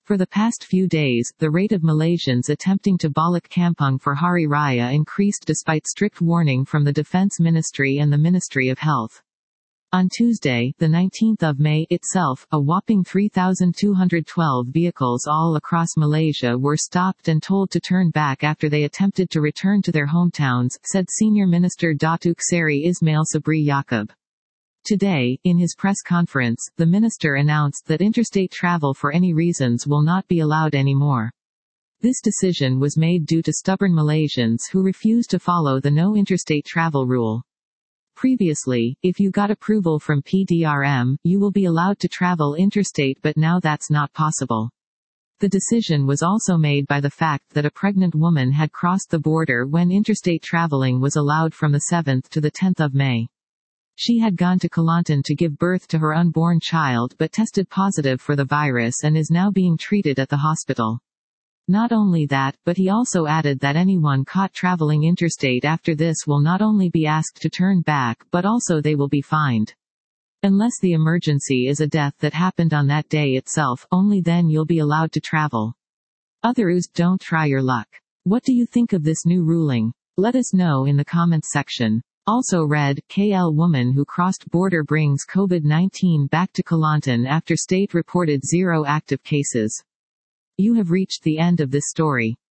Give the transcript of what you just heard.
For the past few days, the rate of Malaysians attempting to balik kampung for Hari Raya increased despite strict warning from the Defence Ministry and the Ministry of Health. On Tuesday, the 19th of May, itself, a whopping 3,212 vehicles all across Malaysia were stopped and told to turn back after they attempted to return to their hometowns, said Senior Minister Datuk Seri Ismail Sabri Yaakob. Today, in his press conference, the minister announced that interstate travel for any reasons will not be allowed anymore. This decision was made due to stubborn Malaysians who refuse to follow the no interstate travel rule. Previously, if you got approval from PDRM, you will be allowed to travel interstate, but now that's not possible. The decision was also made by the fact that a pregnant woman had crossed the border when interstate traveling was allowed from the 7th to the 10th of May. She had gone to Kelantan to give birth to her unborn child but tested positive for the virus and is now being treated at the hospital. Not only that, but he also added that anyone caught traveling interstate after this will not only be asked to turn back but also they will be fined. Unless the emergency is a death that happened on that day itself, only then you'll be allowed to travel. Others, don't try your luck. What do you think of this new ruling? Let us know in the comments section. Also read, KL woman who crossed border brings COVID-19 back to Kelantan after state reported 0 active cases. You have reached the end of this story.